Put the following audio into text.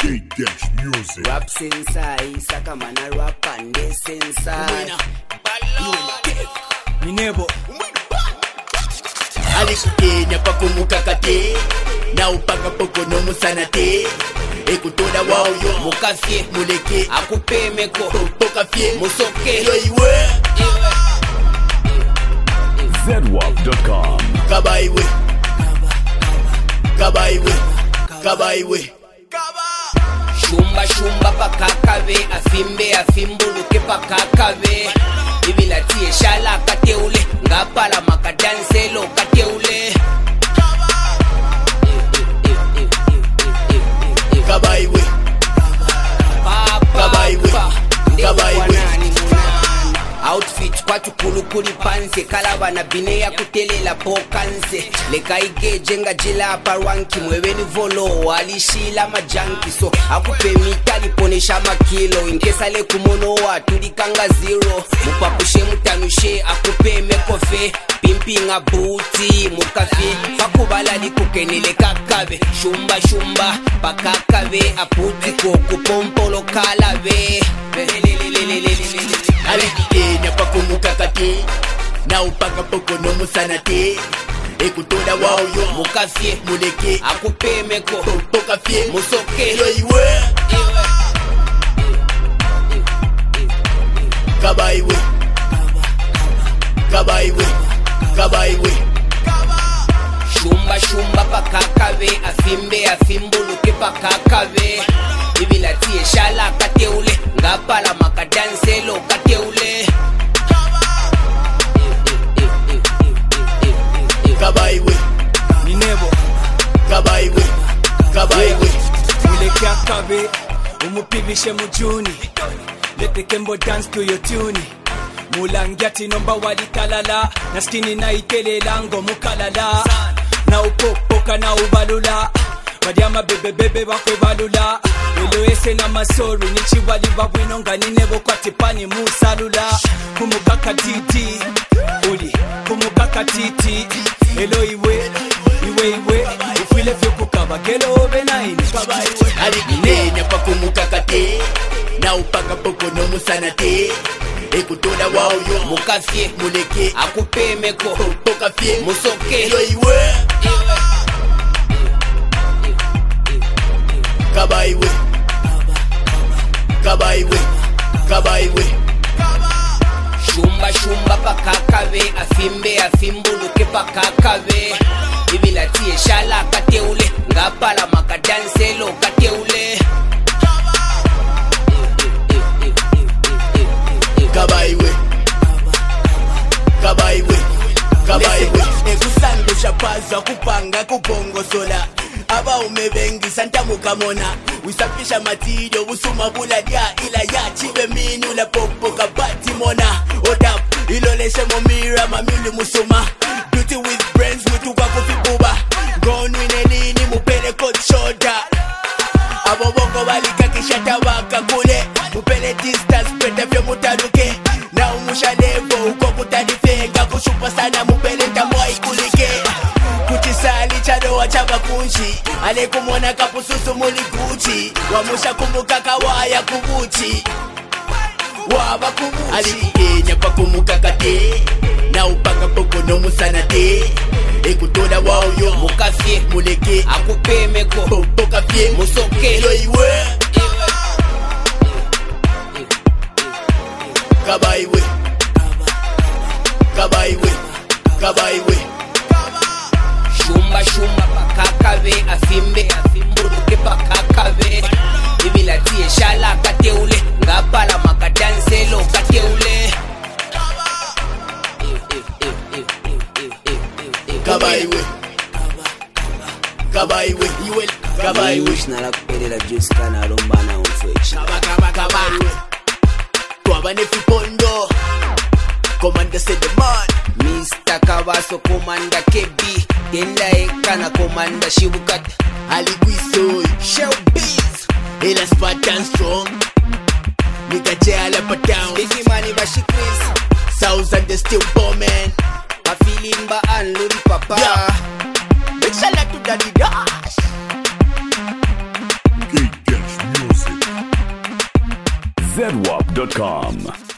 Music. Rap sensei, saka mana rap and de sensei. Minebo Alikukenya pakumukakate na upaka poko no musanate ekutoda wauyo Mukafye, muleke akupemeko pokafye musoke yo iwe ZWAP.com. kabaiwe kabaiwe kabaiwe Shumba shumba pakakabe, afimbe afimbuluke pakakabe. Ibilatie shala kateule, ngapala makadanselo kateule. kabaiwe kabaiwe kabaiwe Outfit kwa tukulukuli panse kalaba na bine ya kutelela pokanse leka igeje nga jila parwanki mweweni volo walishila majanki so akupe mitali ponesha makilo inkesa le kumono wa tulikanga zero mupapushe mutanushe akupe mekofe pimpinga buti mukafe pakubala likukenile kakabe shumba shumba pakakabe aputi kokupompolo kalabe alikukenya pakumukakate na upaka poko no musanate ekutoda wauyo mukafye muleke akupemeko pokafye musoke yo iwe kabaiwe kabaiwe kabaiwe shumba shumba pakakabe afimbe afimbuluke pakakabe ibilatie shala kateule ngapala makadanselo kateule kabaiwe Minebo kabaiwe kabaiwe muleke akabe umupibishe mujuni lete kembo dance to your tune mulangyati nomba walitalala na skini na itelela ngo mukalala na upopoka na ubalula Badiama bebe bakwe balula Elo ese na masori Nichi wali babwino nga ninebo kwa tipani musalula Kumukaka titi Uli kumukaka titi Elo iwe Ufile fyo kukaba Kelo obe na ini alikukenya pakumukakate na upaka poko no musanate ekutoda wauyo mukafye muleke akupemeko pokafye musoke yo iwe kabaiwe kabaiwe kabaiwe shumba shumba pakakabe afimbe afimbuluke pakakabe ibilatie shala kateule ngapala makadanselo kateule kabaiwe kabaiwe kabaiwe ekusandusha paza kupanga kupongosola aba umebengi santa mukamona usapisha matido usuma buladia ila ya chibe minu la popo kabati mona odap iloleshe momira mamili musuma beauty with brains mutuka kufibuba gone winelini mupele cold shoulder abo bongo balika kishata waka kule mupele distance pete vyo mutaruke na umusha levo uko kutadifenga kushupa sana mupele tamwa ikulike kuchisali chadoa chabakunchi alekumona kapususu mulikuchi wamusha kumukaka waya kubuchi waba kubuchi alikukenya pakumukakate na upaka poko no musanate ekutoda wauyo mukafye muleke akupemeko pokafye musoke yo iwe kabaiwe kabaiwe kabaiwe shumba shumba pakakabe afimbe afimbuluke pakakabe ibilatie shala kateule ngapala makadanselo kateule kabaiwe kabaiwe iwe kabaiwe nala kupelela juice kana lombana umfechi kabaiwe twabane fipondo Commander said the man Mr. Kabaso Commander KB Tenda ekana Commander Shibukat Aligwisoy Showbiz Ela Spartan strong Nigga jala pa down Biggie money bashi quiz South and they still bombing Pafilimba and Luri Papa Big shout out to Daddy Dash Gay Dash zedwap.com.